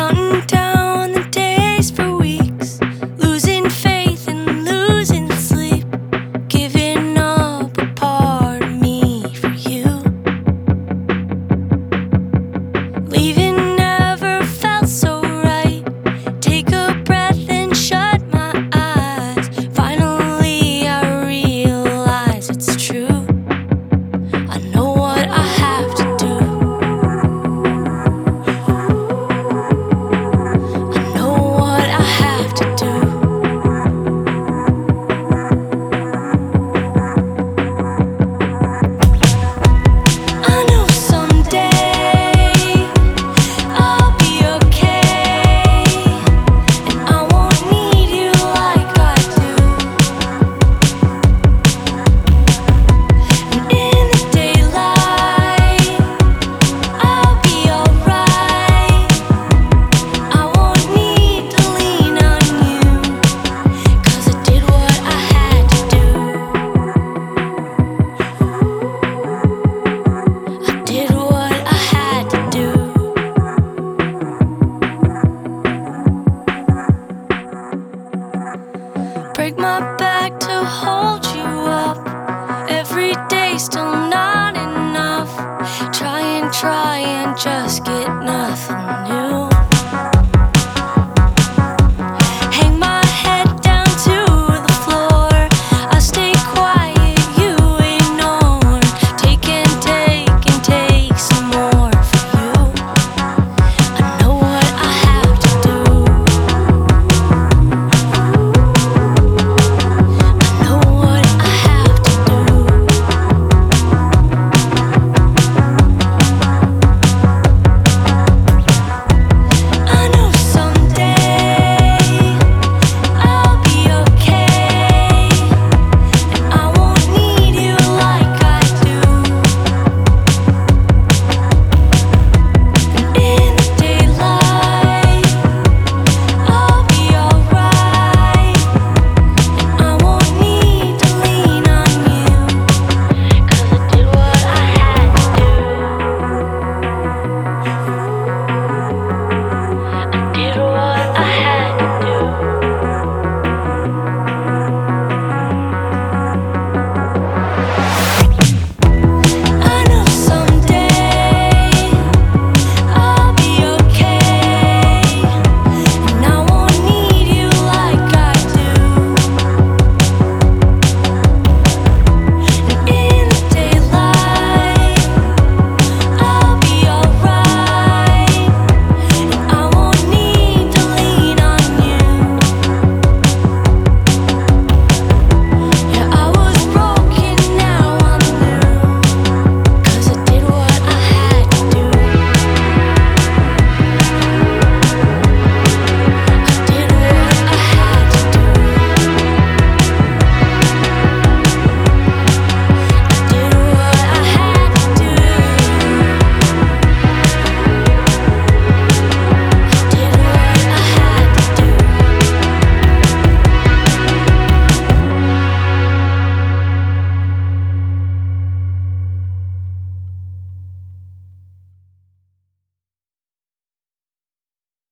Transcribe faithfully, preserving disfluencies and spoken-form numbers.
Counting down the days for weeks, losing faith and losing sleep, giving up a part of me for you. Leaving never felt so right. Take a breath and shut my eyes. Finally I realize it's true. I know what I have to do. I know what I have to do. I know someday I'll be okay, and I won't need you like I do. And in the daylight, I'll be alright. I won't need to lean on you, 'cause I did what I had to do. I did what I had to do. Break my back to hold you up. Every day still not enough. Try and try and just get nothing.